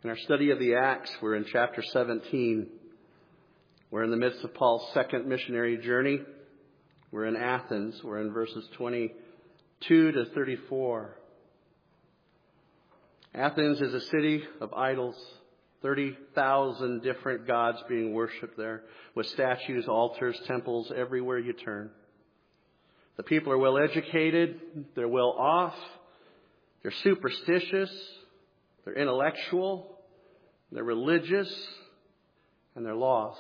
In our study of the Acts, we're in chapter 17. We're in the midst of Paul's second missionary journey. We're in Athens. We're in verses 22 to 34. Athens is a city of idols, 30,000 different gods being worshipped there, with statues, altars, temples everywhere you turn. The people are well educated, they're well off, they're superstitious, they're intellectual, they're religious, and they're lost.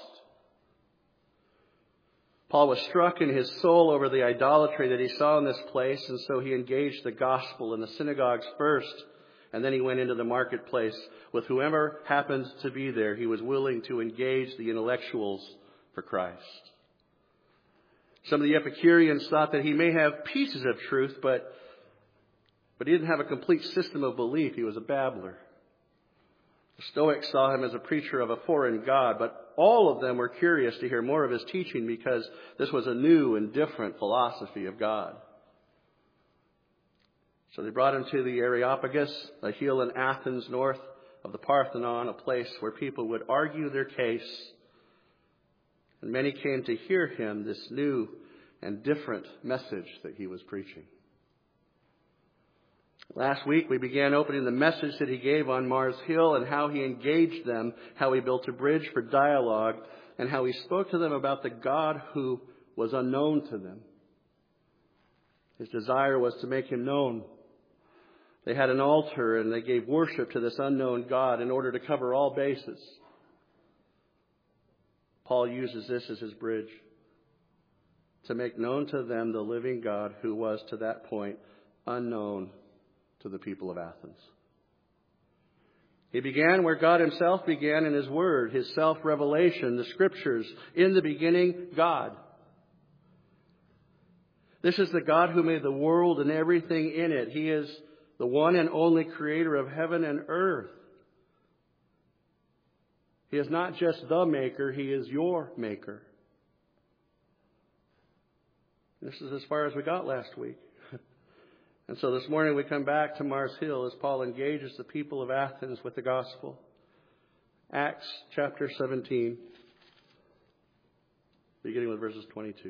Paul was struck in his soul over the idolatry that he saw in this place, and so he engaged the gospel in the synagogues first, and then he went into the marketplace with whoever happened to be there. He was willing to engage the intellectuals for Christ. Some of the Epicureans thought that he may have pieces of truth, but he didn't have a complete system of belief. He was a babbler. The Stoics saw him as a preacher of a foreign god, but all of them were curious to hear more of his teaching because this was a new and different philosophy of God. So they brought him to the Areopagus, a hill in Athens north of the Parthenon, a place where people would argue their case. And many came to hear him, this new and different message that he was preaching. Last week, we began opening the message that he gave on Mars Hill and how he engaged them, how he built a bridge for dialogue, and how he spoke to them about the God who was unknown to them. His desire was to make him known. They had an altar and they gave worship to this unknown God in order to cover all bases. Paul uses this as his bridge to make known to them the living God who was to that point unknown to the people of Athens. He began where God himself began in his word, his self-revelation, the scriptures. In the beginning, God. This is the God who made the world and everything in it. He is the one and only creator of heaven and earth. He is not just the maker, he is your maker. This is as far as we got last week. And so this morning we come back to Mars Hill as Paul engages the people of Athens with the gospel. Acts chapter 17, beginning with verses 22.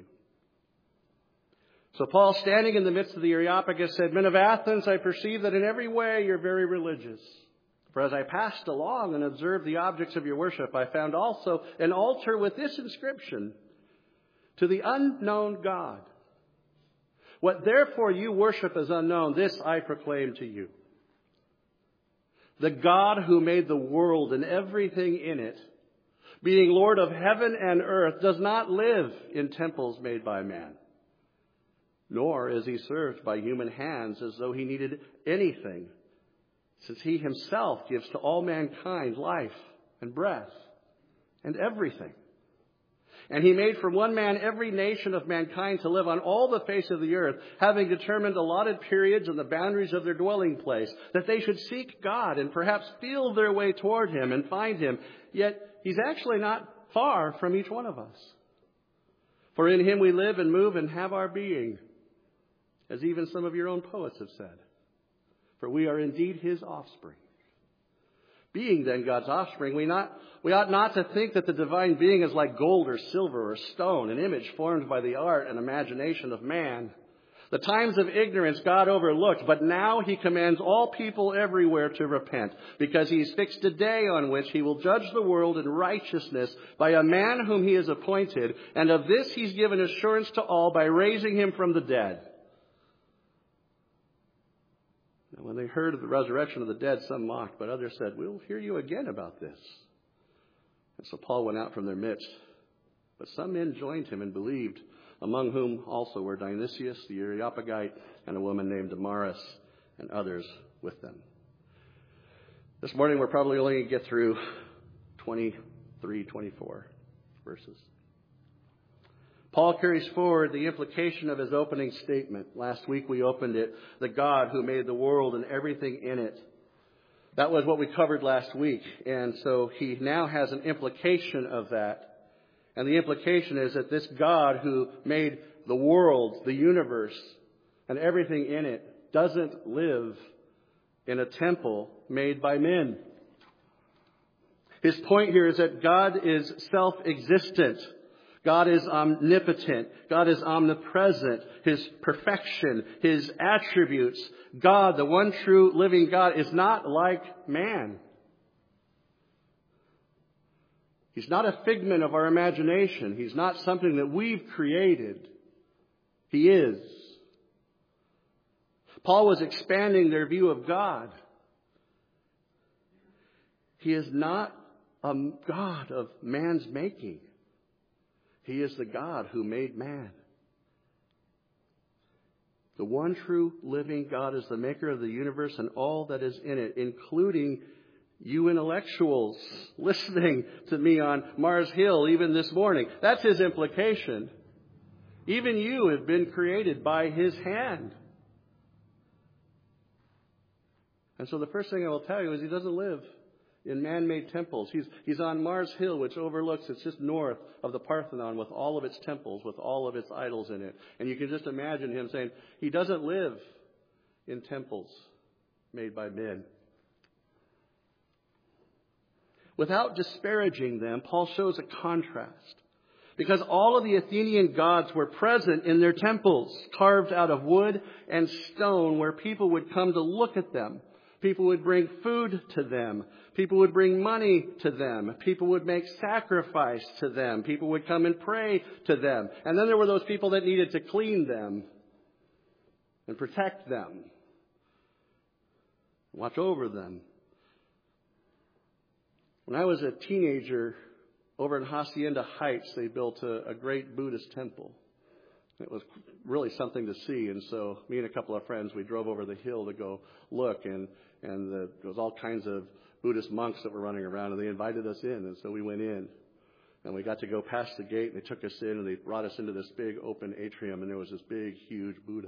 So Paul, standing in the midst of the Areopagus, said, "Men of Athens, I perceive that in every way you're very religious. For as I passed along and observed the objects of your worship, I found also an altar with this inscription, 'To the unknown God.' What therefore you worship as unknown, this I proclaim to you. The God who made the world and everything in it, being Lord of heaven and earth, does not live in temples made by man. Nor is he served by human hands as though he needed anything, since he himself gives to all mankind life and breath and everything. And he made from one man every nation of mankind to live on all the face of the earth, having determined allotted periods and the boundaries of their dwelling place, that they should seek God and perhaps feel their way toward him and find him. Yet he's actually not far from each one of us. For in him we live and move and have our being, as even some of your own poets have said. For we are indeed his offspring. Being then God's offspring, we ought not to think that the divine being is like gold or silver or stone, an image formed by the art and imagination of man. The times of ignorance God overlooked, but now he commands all people everywhere to repent, because he's fixed a day on which he will judge the world in righteousness by a man whom he has appointed, and of this he's given assurance to all by raising him from the dead." Now, when they heard of the resurrection of the dead, some mocked, but others said, "We'll hear you again about this." And so Paul went out from their midst. But some men joined him and believed, among whom also were Dionysius the Areopagite and a woman named Damaris and others with them. This morning we're probably only going to get through 23, 24 verses. Paul carries forward the implication of his opening statement. Last week we opened it, the God who made the world and everything in it. That was what we covered last week. And so he now has an implication of that. And the implication is that this God who made the world, the universe, and everything in it doesn't live in a temple made by men. His point here is that God is self-existent. God is omnipotent. God is omnipresent. His perfection, His attributes. God, the one true living God, is not like man. He's not a figment of our imagination. He's not something that we've created. He is. Paul was expanding their view of God. He is not a God of man's making. He is the God who made man. The one true living God is the maker of the universe and all that is in it, including you intellectuals listening to me on Mars Hill even this morning. That's His implication. Even you have been created by His hand. And so the first thing I will tell you is He doesn't live in man-made temples. He's on Mars Hill, which overlooks, it's just north of the Parthenon with all of its temples, with all of its idols in it. And you can just imagine Him saying, He doesn't live in temples made by men. Without disparaging them, Paul shows a contrast. Because all of the Athenian gods were present in their temples, carved out of wood and stone, where people would come to look at them. People would bring food to them. People would bring money to them. People would make sacrifice to them. People would come and pray to them. And then there were those people that needed to clean them and protect them, watch over them. When I was a teenager, over in Hacienda Heights, they built a great Buddhist temple. It was really something to see. And so me and a couple of friends, we drove over the hill to go look. And there was all kinds of Buddhist monks that were running around. And they invited us in. And so we went in. And we got to go past the gate. And they took us in. And they brought us into this big open atrium. And there was this big, huge Buddha.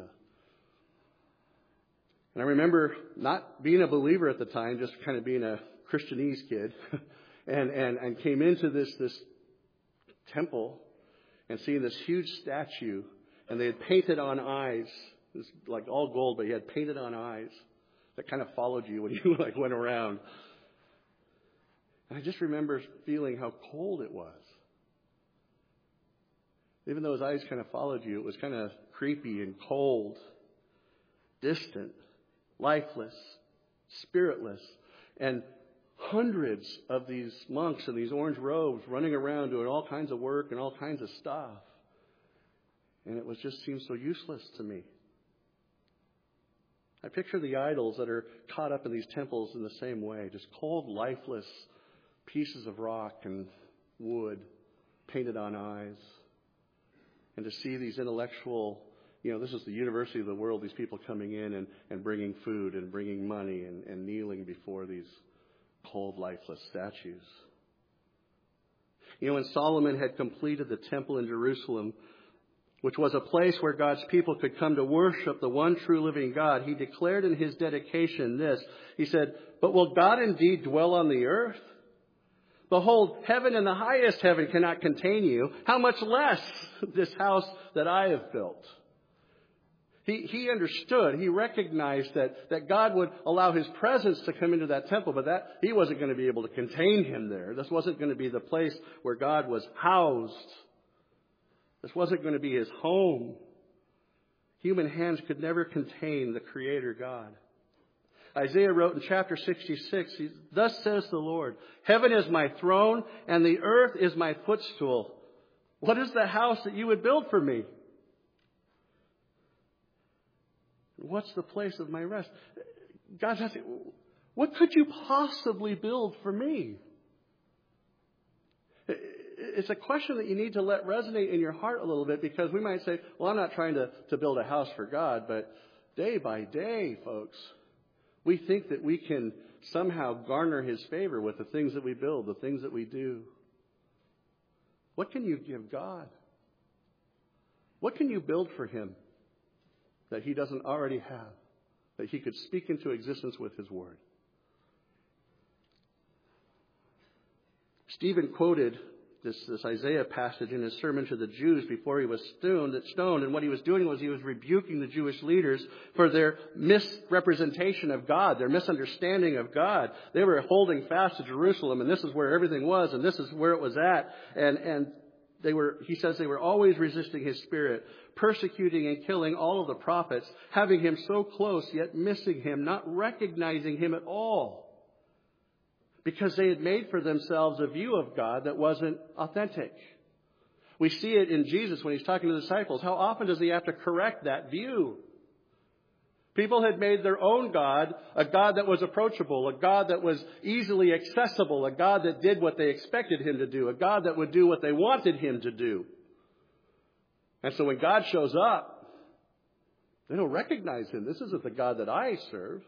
And I remember not being a believer at the time, just kind of being a Christianese kid. and came into this temple and seeing this huge statue, and they had painted on eyes. It was like all gold, but he had painted on eyes that kind of followed you when you went around. And I just remember feeling how cold it was. Even though his eyes kind of followed you, it was kind of creepy and cold, distant, lifeless, spiritless, and hundreds of these monks in these orange robes running around doing all kinds of work and all kinds of stuff. And it was just seemed so useless to me. I picture the idols that are caught up in these temples in the same way. Just cold, lifeless pieces of rock and wood painted on eyes. And to see these intellectual, this is the university of the world, these people coming in and bringing food and bringing money and kneeling before these cold, lifeless statues. When Solomon had completed the temple in Jerusalem, which was a place where God's people could come to worship the one true living God, he declared in his dedication this. He said, "But will God indeed dwell on the earth? Behold, heaven and the highest heaven cannot contain you. How much less this house that I have built?" He understood, he recognized that God would allow His presence to come into that temple, but that He wasn't going to be able to contain Him there. This wasn't going to be the place where God was housed. This wasn't going to be His home. Human hands could never contain the Creator God. Isaiah wrote in chapter 66, "Thus says the Lord, heaven is my throne and the earth is my footstool. What is the house that you would build for me? What's the place of my rest?" God's asking, what could you possibly build for me? It's a question that you need to let resonate in your heart a little bit, because we might say, well, I'm not trying to build a house for God, but day by day, folks, we think that we can somehow garner His favor with the things that we build, the things that we do. What can you give God? What can you build for Him that He doesn't already have, that He could speak into existence with His Word? Stephen quoted this Isaiah passage in his sermon to the Jews before he was stoned. And what he was doing was he was rebuking the Jewish leaders for their misrepresentation of God, their misunderstanding of God. They were holding fast to Jerusalem, and this is where everything was, and this is where it was at. And he says they were always resisting his spirit, persecuting and killing all of the prophets, having him so close, yet missing him, not recognizing him at all. Because they had made for themselves a view of God that wasn't authentic. We see it in Jesus when he's talking to the disciples. How often does he have to correct that view? People had made their own God, a God that was approachable, a God that was easily accessible, a God that did what they expected him to do, a God that would do what they wanted him to do. And so when God shows up, they don't recognize him. This isn't the God that I serve.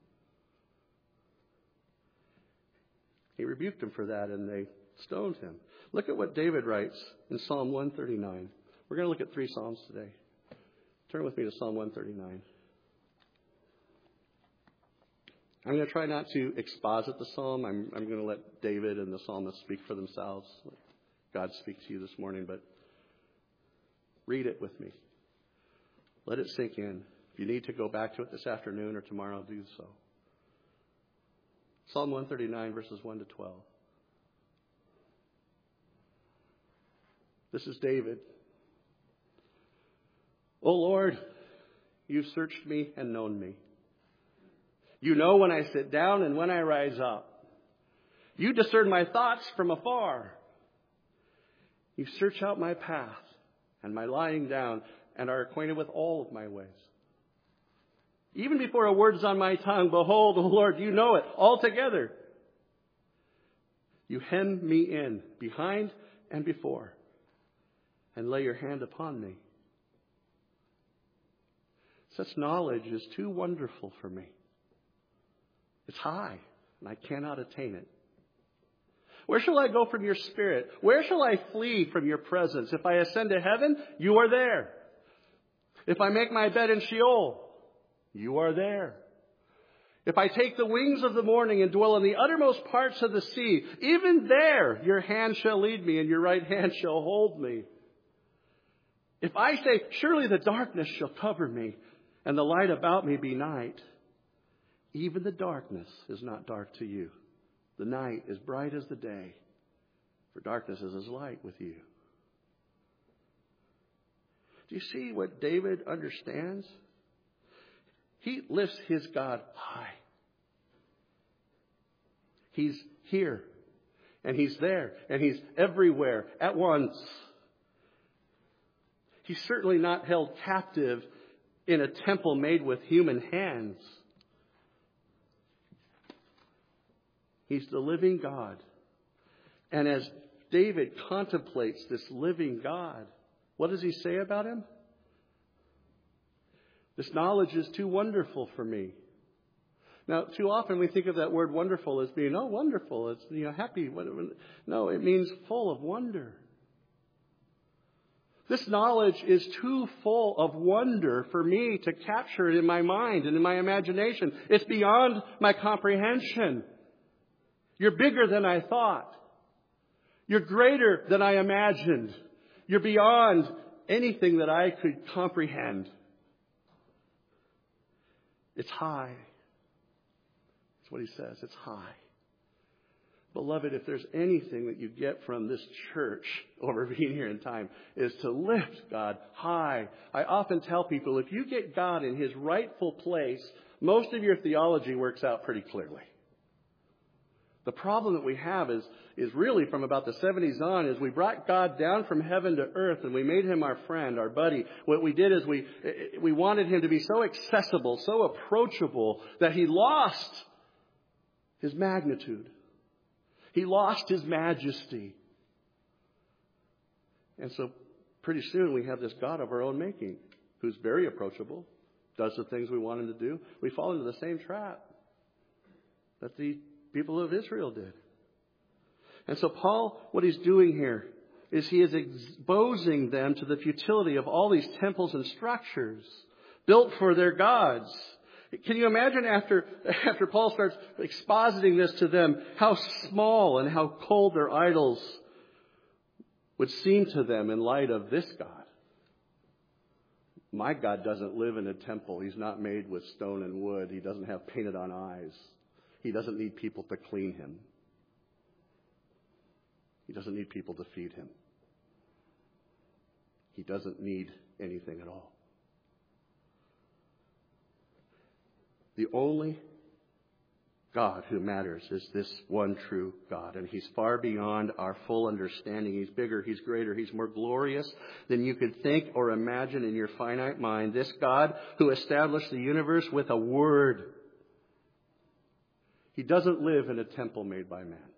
He rebuked them for that, and they stoned him. Look at what David writes in Psalm 139. We're going to look at 3 Psalms today. Turn with me to Psalm 139. I'm going to try not to exposit the psalm. I'm going to let David and the psalmist speak for themselves. Let God speak to you this morning, but read it with me. Let it sink in. If you need to go back to it this afternoon or tomorrow, do so. Psalm 139, verses 1 to 12. This is David. O Lord, you've searched me and known me. You know when I sit down and when I rise up. You discern my thoughts from afar. You search out my path and my lying down and are acquainted with all of my ways. Even before a word is on my tongue, behold, O Lord, you know it altogether. You hem me in, behind and before, and lay your hand upon me. Such knowledge is too wonderful for me. It's high, and I cannot attain it. Where shall I go from your spirit? Where shall I flee from your presence? If I ascend to heaven, you are there. If I make my bed in Sheol, you are there. If I take the wings of the morning and dwell in the uttermost parts of the sea, even there your hand shall lead me and your right hand shall hold me. If I say, surely the darkness shall cover me and the light about me be night, even the darkness is not dark to you. The night is bright as the day, for darkness is as light with you. Do you see what David understands? He lifts his God high. He's here, and he's there, and he's everywhere at once. He's certainly not held captive in a temple made with human hands. He's the living God. And as David contemplates this living God, what does he say about him? This knowledge is too wonderful for me. Now, too often we think of that word wonderful as being, wonderful. It's, happy. No, it means full of wonder. This knowledge is too full of wonder for me to capture it in my mind and in my imagination. It's beyond my comprehension. You're bigger than I thought. You're greater than I imagined. You're beyond anything that I could comprehend. It's high. That's what he says. It's high. Beloved, if there's anything that you get from this church over being here in time, is to lift God high. I often tell people, if you get God in his rightful place, most of your theology works out pretty clearly. The problem that we have is really from about the 70s on, is we brought God down from heaven to earth and we made him our friend, our buddy. What we did is we wanted him to be so accessible, so approachable, that he lost his magnitude. He lost his majesty. And so pretty soon we have this God of our own making, who's very approachable, does the things we want him to do. We fall into the same trap that the people of Israel did. And so Paul, what he's doing here is he is exposing them to the futility of all these temples and structures built for their gods. Can you imagine after Paul starts expositing this to them, how small and how cold their idols would seem to them in light of this God. My God doesn't live in a temple. He's not made with stone and wood. He doesn't have painted on eyes. He doesn't need people to clean him. He doesn't need people to feed him. He doesn't need anything at all. The only God who matters is this one true God. And He's far beyond our full understanding. He's bigger, He's greater, He's more glorious than you could think or imagine in your finite mind. This God who established the universe with a word. He doesn't live in a temple made by man.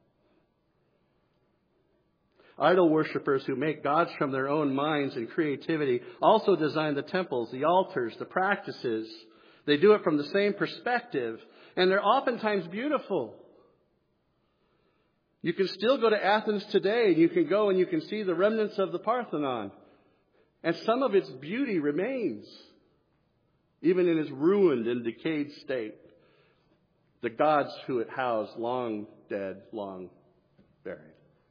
Idol worshippers who make gods from their own minds and creativity also design the temples, the altars, the practices. They do it from the same perspective, and they're oftentimes beautiful. You can still go to Athens today, and you can go and you can see the remnants of the Parthenon. And some of its beauty remains, even in its ruined and decayed state. The gods who it housed, long dead, long buried.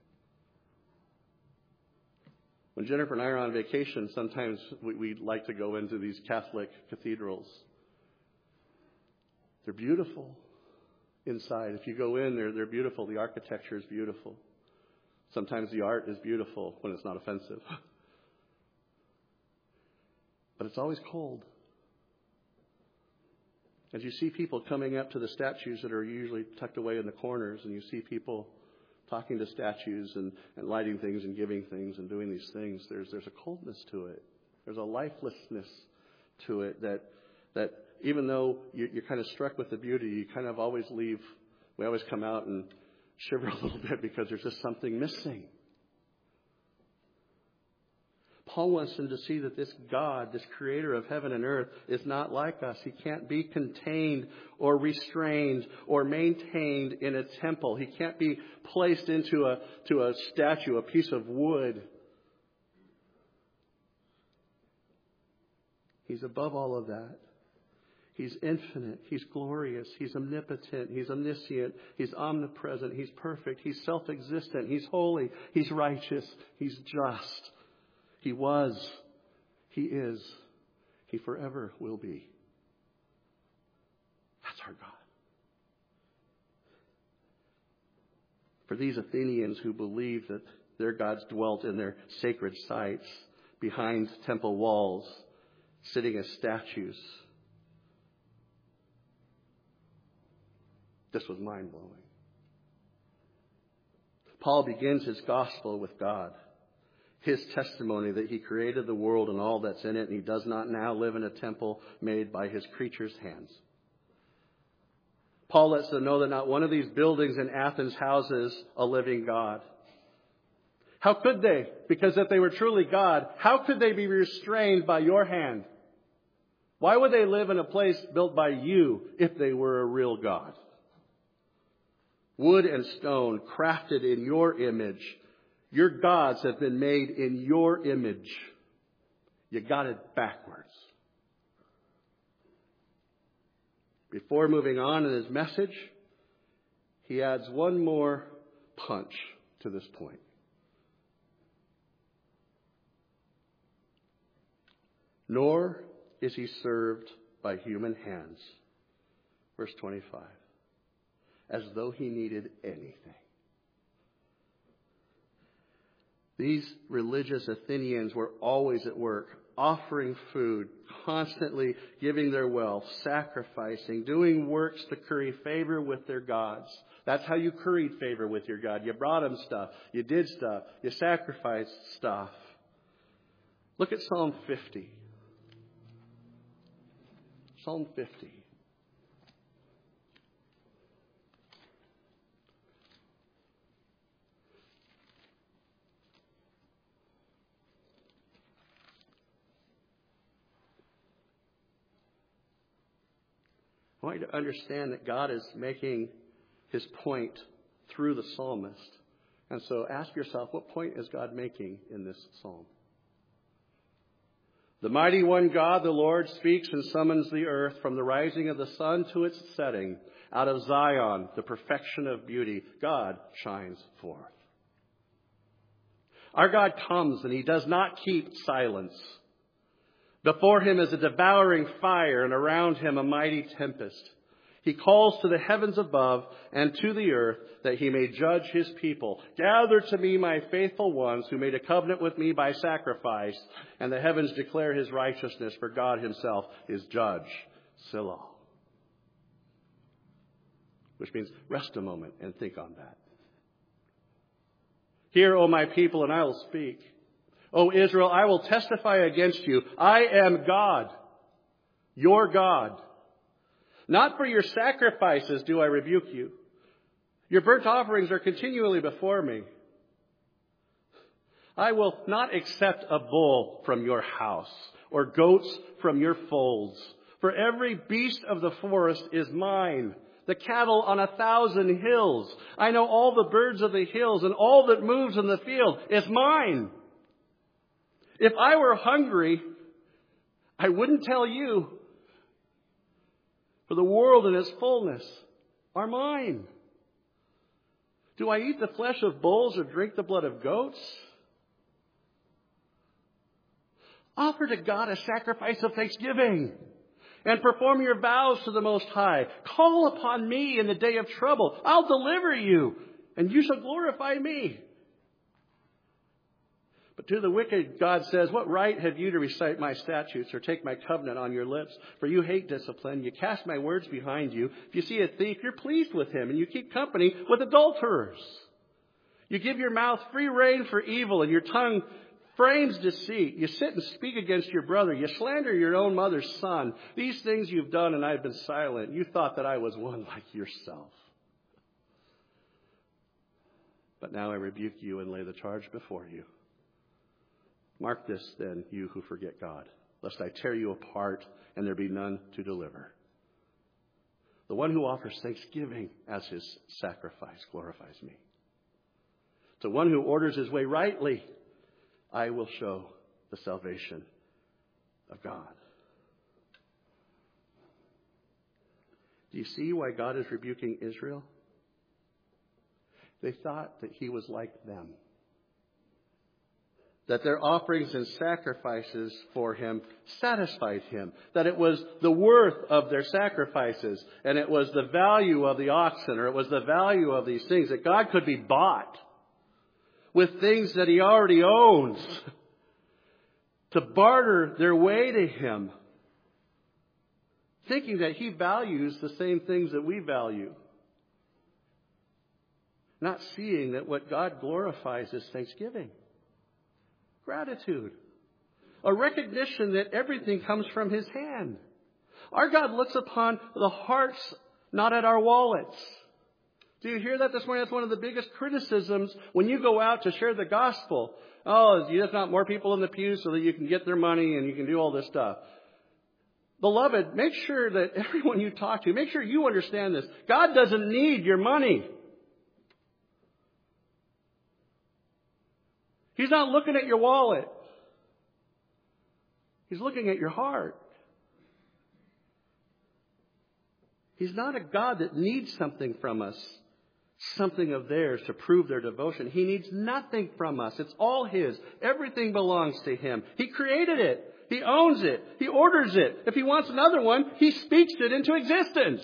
When Jennifer and I are on vacation, sometimes we like to go into these Catholic cathedrals. They're beautiful inside. If you go in, they're beautiful. The architecture is beautiful. Sometimes the art is beautiful when it's not offensive. But it's always cold. As you see people coming up to the statues that are usually tucked away in the corners, and you see people talking to statues and lighting things and giving things and doing these things, there's a coldness to it. There's a lifelessness to it that even though you're kind of struck with the beauty, you kind of always leave. We always come out and shiver a little bit because there's just something missing. Paul wants them to see that this God, this creator of heaven and earth, is not like us. He can't be contained or restrained or maintained in a temple. He can't be placed into a statue, a piece of wood. He's above all of that. He's infinite. He's glorious. He's omnipotent. He's omniscient. He's omnipresent. He's perfect. He's self-existent. He's holy. He's righteous. He's just. He was. He is. He forever will be. That's our God. For these Athenians who believed that their gods dwelt in their sacred sites, behind temple walls, sitting as statues, this was mind-blowing. Paul begins his gospel with God. His testimony that He created the world and all that's in it, and He does not now live in a temple made by His creatures' hands. Paul lets them know that not one of these buildings in Athens houses a living God. How could they? Because if they were truly God, how could they be restrained by your hand? Why would they live in a place built by you if they were a real God? Wood and stone crafted in your image. Your gods have been made in your image. You got it backwards. Before moving on in his message, he adds one more punch to this point. Nor is he served by human hands. Verse 25. As though he needed anything. These religious Athenians were always at work, offering food, constantly giving their wealth, sacrificing, doing works to curry favor with their gods. That's how you curried favor with your God. You brought him stuff. You did stuff. You sacrificed stuff. Look at Psalm 50. Psalm 50. I want you to understand that God is making His point through the psalmist. And so ask yourself, what point is God making in this psalm? The mighty one God, the Lord, speaks and summons the earth from the rising of the sun to its setting. Out of Zion, the perfection of beauty, God shines forth. Our God comes and he does not keep silence. Before him is a devouring fire, and around him a mighty tempest. He calls to the heavens above and to the earth that he may judge his people. Gather to me my faithful ones who made a covenant with me by sacrifice. And the heavens declare his righteousness, for God himself is judge. Selah. Which means rest a moment and think on that. Hear, O my people, and I will speak. O Israel, I will testify against you. I am God, your God. Not for your sacrifices do I rebuke you. Your burnt offerings are continually before me. I will not accept a bull from your house or goats from your folds. For every beast of the forest is mine, the cattle on 1,000 hills. I know all the birds of the hills, and all that moves in the field is mine. If I were hungry, I wouldn't tell you. For the world and its fullness are mine. Do I eat the flesh of bulls or drink the blood of goats? Offer to God a sacrifice of thanksgiving and perform your vows to the Most High. Call upon me in the day of trouble. I'll deliver you, and you shall glorify me. But to the wicked, God says, what right have you to recite my statutes or take my covenant on your lips? For you hate discipline. You cast my words behind you. If you see a thief, you're pleased with him, and you keep company with adulterers. You give your mouth free rein for evil, and your tongue frames deceit. You sit and speak against your brother. You slander your own mother's son. These things you've done, and I've been silent. You thought that I was one like yourself. But now I rebuke you and lay the charge before you. Mark this, then, you who forget God, lest I tear you apart and there be none to deliver. The one who offers thanksgiving as his sacrifice glorifies me. To one who orders his way rightly, I will show the salvation of God. Do you see why God is rebuking Israel? They thought that he was like them. That their offerings and sacrifices for him satisfied him. That it was the worth of their sacrifices, and it was the value of the oxen, or it was the value of these things, that God could be bought with things that he already owns, to barter their way to him, thinking that he values the same things that we value. Not seeing that what God glorifies is thanksgiving. Gratitude. A recognition that everything comes from his hand. Our God looks upon the hearts, not at our wallets. Do you hear that this morning? That's one of the biggest criticisms when you go out to share the gospel. Oh, you just want more people in the pews so that you can get their money and you can do all this stuff. Beloved, make sure that everyone you talk to, make sure you understand this. God doesn't need your money. He's not looking at your wallet. He's looking at your heart. He's not a God that needs something from us, something of theirs to prove their devotion. He needs nothing from us. It's all his. Everything belongs to him. He created it. He owns it. He orders it. If he wants another one, he speaks it into existence.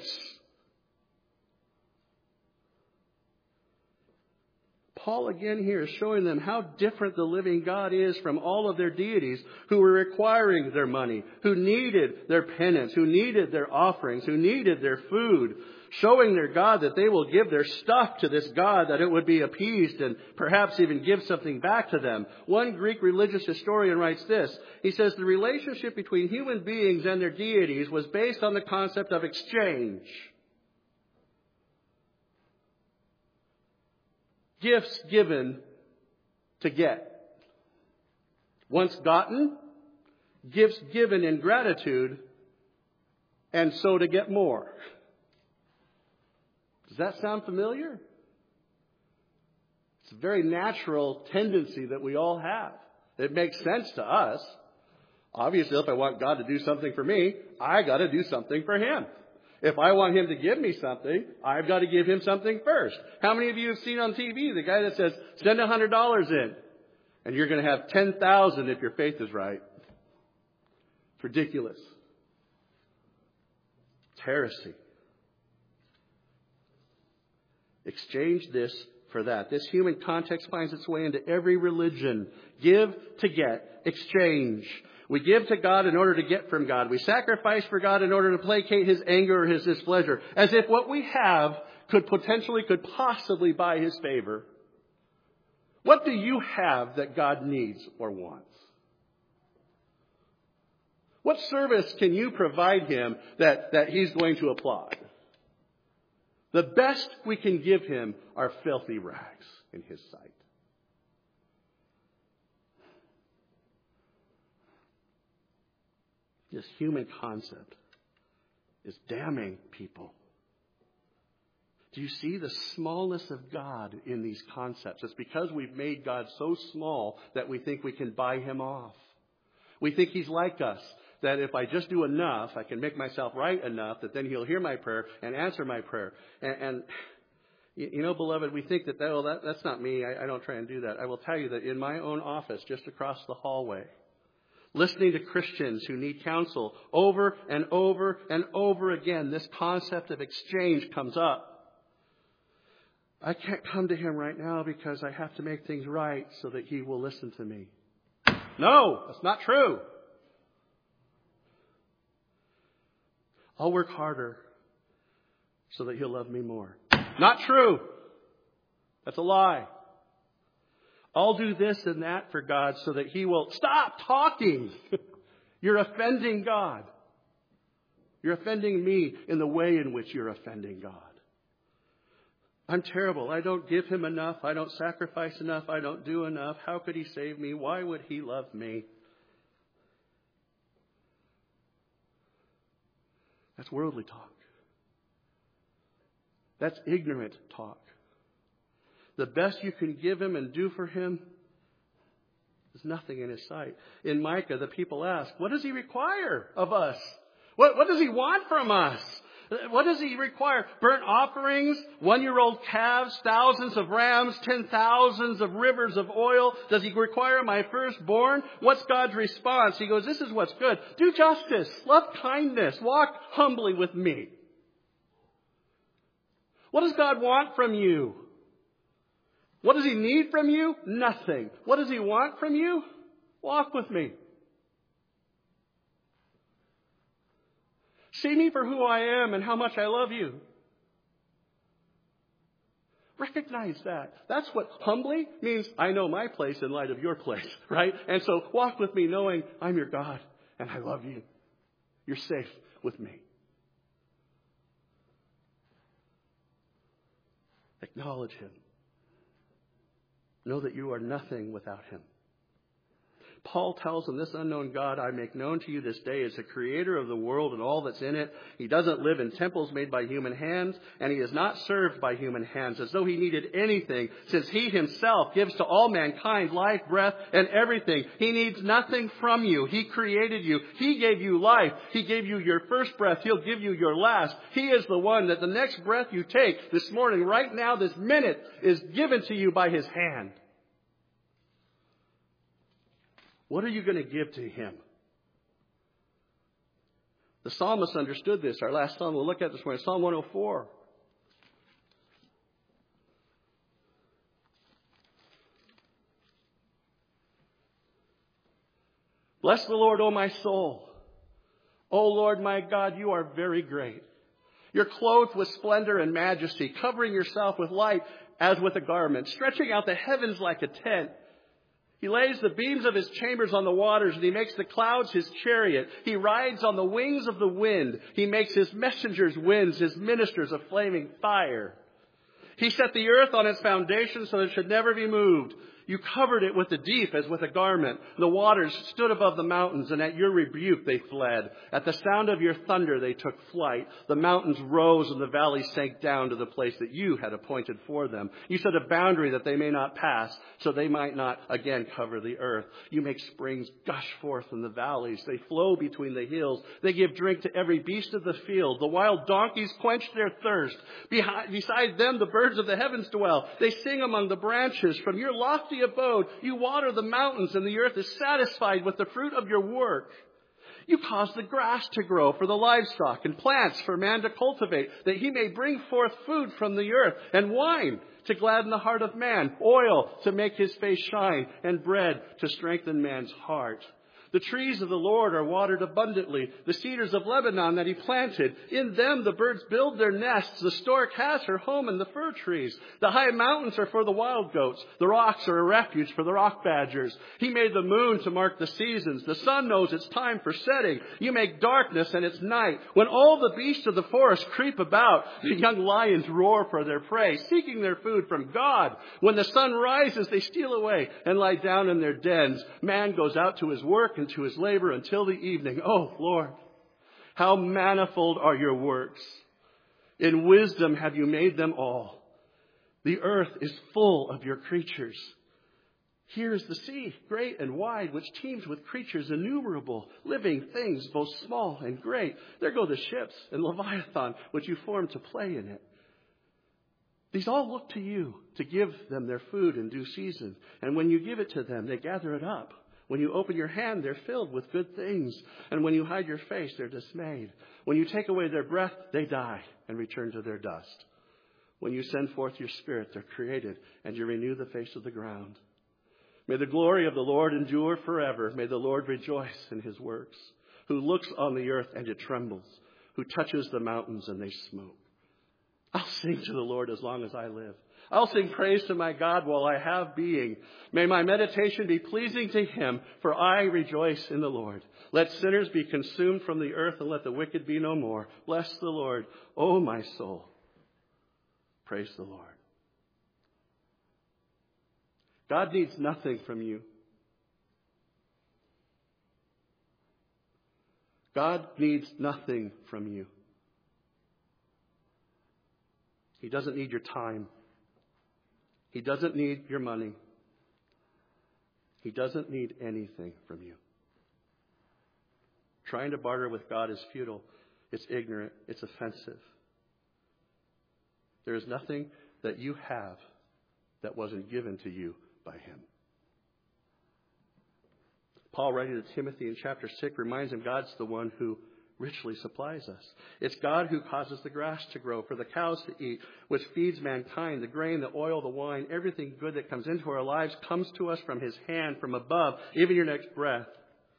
Paul again here is showing them how different the living God is from all of their deities who were requiring their money, who needed their penance, who needed their offerings, who needed their food, showing their God that they will give their stuff to this God, that it would be appeased and perhaps even give something back to them. One Greek religious historian writes this. He says the relationship between human beings and their deities was based on the concept of exchange. Gifts given to get. Once gotten, gifts given in gratitude, and so to get more. Does that sound familiar? It's a very natural tendency that we all have. It makes sense to us. Obviously, if I want God to do something for me, I got to do something for him. If I want him to give me something, I've got to give him something first. How many of you have seen on TV the guy that says, send $100 in? And you're going to have 10,000 if your faith is right. It's ridiculous. It's heresy. Exchange this for that. This human context finds its way into every religion. Give to get. Exchange. We give to God in order to get from God. We sacrifice for God in order to placate His anger or His displeasure. As if what we have could possibly buy His favor. What do you have that God needs or wants? What service can you provide Him that He's going to applaud? The best we can give Him are filthy rags in His sight. This human concept is damning people. Do you see the smallness of God in these concepts? It's because we've made God so small that we think we can buy Him off. We think He's like us, that if I just do enough, I can make myself right enough, that then He'll hear my prayer and answer my prayer. And you know, beloved, we think that's not me. I don't try and do that. I will tell you that in my own office, just across the hallway, listening to Christians who need counsel over and over and over again, this concept of exchange comes up. I can't come to Him right now because I have to make things right so that He will listen to me. No, that's not true. I'll work harder so that He'll love me more. Not true. That's a lie. I'll do this and that for God so that He will stop talking. You're offending God. You're offending me in the way in which you're offending God. I'm terrible. I don't give Him enough. I don't sacrifice enough. I don't do enough. How could He save me? Why would He love me? That's worldly talk. That's ignorant talk. The best you can give Him and do for Him is nothing in His sight. In Micah, the people ask, what does He require of us? What does He want from us? What does He require? Burnt offerings, 1-year-old calves, thousands of rams, 10,000s of rivers of oil. Does He require my firstborn? What's God's response? He goes, this is what's good. Do justice, love kindness, walk humbly with me. What does God want from you? What does He need from you? Nothing. What does He want from you? Walk with me. See me for who I am and how much I love you. Recognize that. That's what humbly means. I know my place in light of your place, right? And so walk with me knowing I'm your God and I love you. You're safe with me. Acknowledge Him. Know that you are nothing without Him. Paul tells them, this unknown God I make known to you this day is the creator of the world and all that's in it. He doesn't live in temples made by human hands, and He is not served by human hands as though He needed anything, since He Himself gives to all mankind life, breath, and everything. He needs nothing from you. He created you. He gave you life. He gave you your first breath. He'll give you your last. He is the one that the next breath you take this morning, right now, this minute, is given to you by His hand. What are you going to give to Him? The psalmist understood this. Our last psalm we'll look at this morning, Psalm 104. Bless the Lord, O my soul. O Lord my God, you are very great. You're clothed with splendor and majesty, covering yourself with light as with a garment, stretching out the heavens like a tent. He lays the beams of His chambers on the waters, and He makes the clouds His chariot. He rides on the wings of the wind. He makes His messengers winds, His ministers a flaming fire. He set the earth on its foundation so that it should never be moved. You covered it with the deep as with a garment. The waters stood above the mountains, and at your rebuke they fled. At the sound of your thunder they took flight. The mountains rose and the valleys sank down to the place that you had appointed for them. You set a boundary that they may not pass, so they might not again cover the earth. You make springs gush forth in the valleys. They flow between the hills. They give drink to every beast of the field. The wild donkeys quench their thirst. Beside them the birds of the heavens dwell. They sing among the branches. From your lofty lofty abode. You water the mountains, and the earth is satisfied with the fruit of your work. You cause the grass to grow for the livestock and plants for man to cultivate, that he may bring forth food from the earth, and wine to gladden the heart of man, oil to make his face shine, and bread to strengthen man's heart. The trees of the Lord are watered abundantly, the cedars of Lebanon that he planted. In them the birds build their nests. The stork has her home in the fir trees. The high mountains are for the wild goats. The rocks are a refuge for the rock badgers. He made the moon to mark the seasons. The sun knows its time for setting. You make darkness and its night. When all the beasts of the forest creep about, the young lions roar for their prey, seeking their food from God. When the sun rises, they steal away and lie down in their dens. Man goes out to his work and to his labor until the evening. Oh, Lord, how manifold are your works. In wisdom have you made them all. The earth is full of your creatures. Here is the sea, great and wide, which teems with creatures innumerable, living things, both small and great. There go the ships and Leviathan, which you formed to play in it. These all look to you to give them their food in due season. And when you give it to them, they gather it up. When you open your hand, they're filled with good things. And when you hide your face, they're dismayed. When you take away their breath, they die and return to their dust. When you send forth your spirit, they're created, and you renew the face of the ground. May the glory of the Lord endure forever. May the Lord rejoice in his works, who looks on the earth and it trembles, who touches the mountains and they smoke. I'll sing to the Lord as long as I live. I'll sing praise to my God while I have being. May my meditation be pleasing to him, for I rejoice in the Lord. Let sinners be consumed from the earth, and let the wicked be no more. Bless the Lord, O my soul. Praise the Lord. God needs nothing from you. God needs nothing from you. He doesn't need your time. He doesn't need your money. He doesn't need anything from you. Trying to barter with God is futile. It's ignorant. It's offensive. There is nothing that you have that wasn't given to you by him. Paul, writing to Timothy in chapter 6, reminds him God's the one who richly supplies us. It's God who causes the grass to grow for the cows to eat, which feeds mankind. The grain, the oil, the wine, everything good that comes into our lives comes to us from his hand, from above, even your next breath.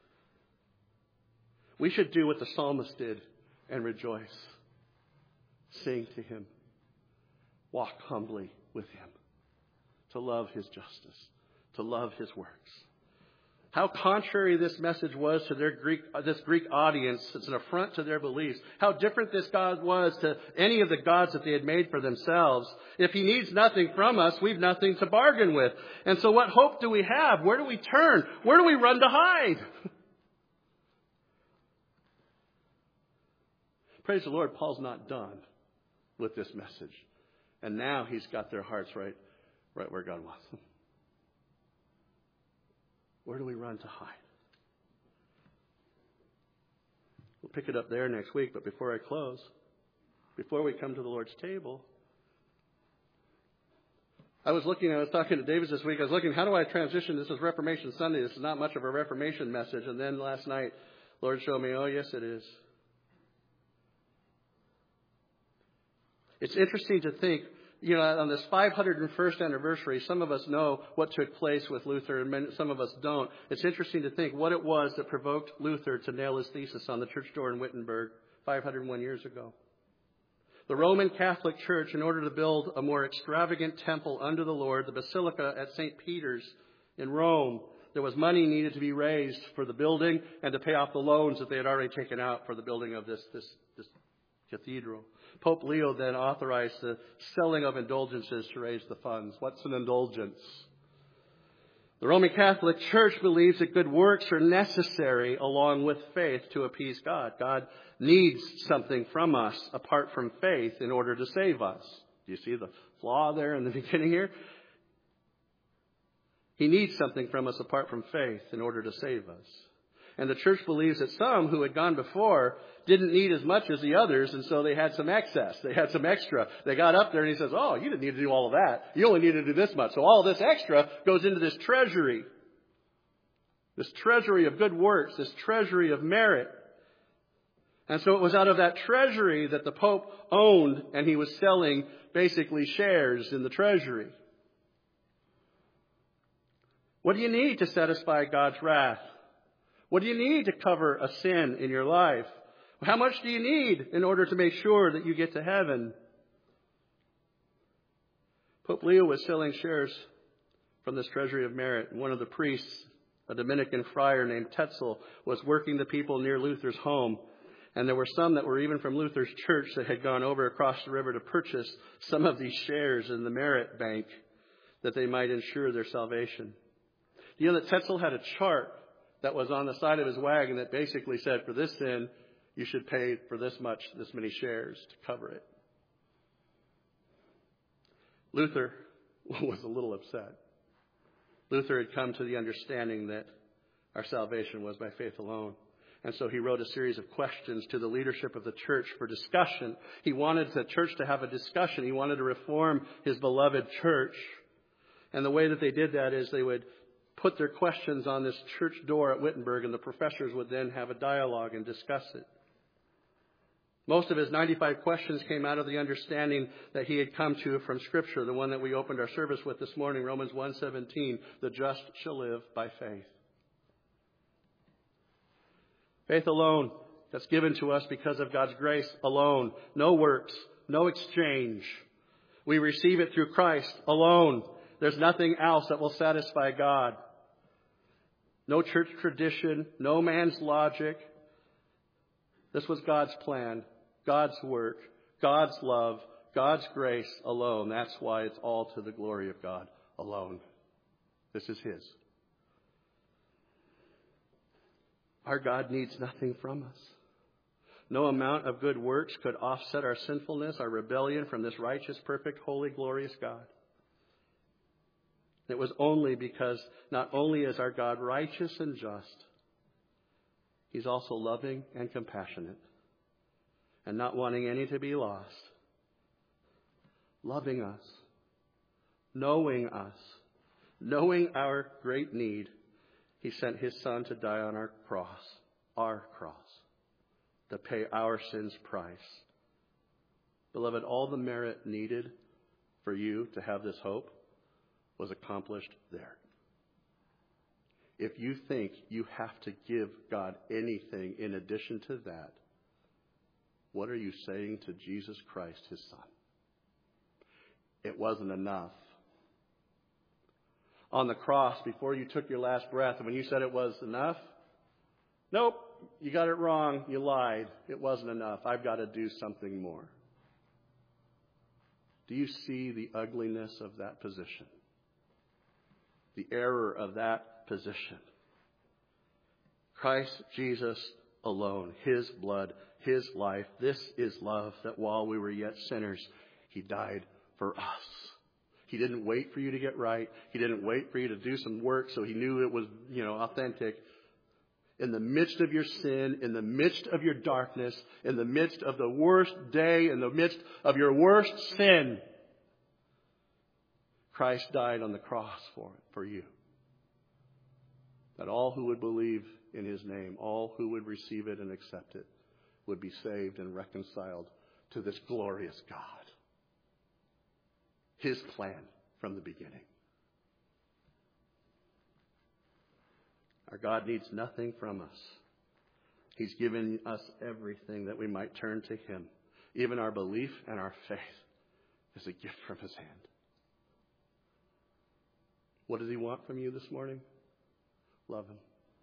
We should do what the psalmist did and rejoice. Sing to him. Walk humbly with him. To love his justice. To love his works. How contrary this message was to this Greek audience. It's an affront to their beliefs. How different this God was to any of the gods that they had made for themselves. If he needs nothing from us, we've nothing to bargain with. And so what hope do we have? Where do we turn? Where do we run to hide? Praise the Lord, Paul's not done with this message. And now he's got their hearts right where God wants them. Where do we run to hide? We'll pick it up there next week, but before I close, before we come to the Lord's table, I was talking to David this week, how do I transition? This is Reformation Sunday. This is not much of a Reformation message. And then last night, the Lord showed me, oh, yes, it is. It's interesting to think, on this 501st anniversary, some of us know what took place with Luther and some of us don't. It's interesting to think what it was that provoked Luther to nail his thesis on the church door in Wittenberg 501 years ago. The Roman Catholic Church, in order to build a more extravagant temple unto the Lord, the Basilica at St. Peter's in Rome, there was money needed to be raised for the building and to pay off the loans that they had already taken out for the building of this cathedral. Pope Leo then authorized the selling of indulgences to raise the funds. What's an indulgence? The Roman Catholic Church believes that good works are necessary along with faith to appease God. God needs something from us apart from faith in order to save us. Do you see the flaw there in the beginning here? He needs something from us apart from faith in order to save us. And the church believes that some who had gone before didn't need as much as the others, and so they had some excess. They had some extra. They got up there and he says, oh, you didn't need to do all of that. You only need to do this much. So all this extra goes into this treasury. This treasury of good works, this treasury of merit. And so it was out of that treasury that the Pope owned, and he was selling basically shares in the treasury. What do you need to satisfy God's wrath? What do you need to cover a sin in your life? How much do you need in order to make sure that you get to heaven? Pope Leo was selling shares from this treasury of merit. One of the priests, a Dominican friar named Tetzel, was working the people near Luther's home. And there were some that were even from Luther's church that had gone over across the river to purchase some of these shares in the merit bank that they might ensure their salvation. You know that Tetzel had a chart that was on the side of his wagon that basically said, for this sin, you should pay for this many shares to cover it. Luther was a little upset. Luther had come to the understanding that our salvation was by faith alone. And so he wrote a series of questions to the leadership of the church for discussion. He wanted the church to have a discussion. He wanted to reform his beloved church. And the way that they did that is they would put their questions on this church door at Wittenberg, and the professors would then have a dialogue and discuss it. Most of his 95 questions came out of the understanding that he had come to from Scripture, the one that we opened our service with this morning, Romans 1:17, the just shall live by faith. Faith alone, that's given to us because of God's grace alone. No works, no exchange. We receive it through Christ alone. There's nothing else that will satisfy God. No church tradition, no man's logic. This was God's plan, God's work, God's love, God's grace alone. That's why it's all to the glory of God alone. This is His. Our God needs nothing from us. No amount of good works could offset our sinfulness, our rebellion from this righteous, perfect, holy, glorious God. It was only because not only is our God righteous and just, He's also loving and compassionate and not wanting any to be lost. Loving us, knowing our great need, He sent His Son to die on our cross, to pay our sins' price. Beloved, all the merit needed for you to have this hope was accomplished there. If you think you have to give God anything in addition to that, what are you saying to Jesus Christ, His Son? It wasn't enough. On the cross, before you took your last breath, when you said it was enough, nope, you got it wrong. You lied. It wasn't enough. I've got to do something more. Do you see the ugliness of that position? The error of that position. Christ Jesus alone, His blood, His life. This is love, that while we were yet sinners, He died for us. He didn't wait for you to get right. He didn't wait for you to do some work so He knew it was, authentic. In the midst of your sin, in the midst of your darkness, in the midst of the worst day, in the midst of your worst sin, Christ died on the cross for you. That all who would believe in His name, all who would receive it and accept it, would be saved and reconciled to this glorious God. His plan from the beginning. Our God needs nothing from us. He's given us everything that we might turn to Him. Even our belief and our faith is a gift from His hand. What does He want from you this morning? Love Him.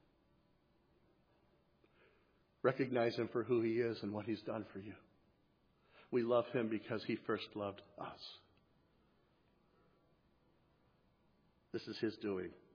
Recognize Him for who He is and what He's done for you. We love Him because He first loved us. This is His doing,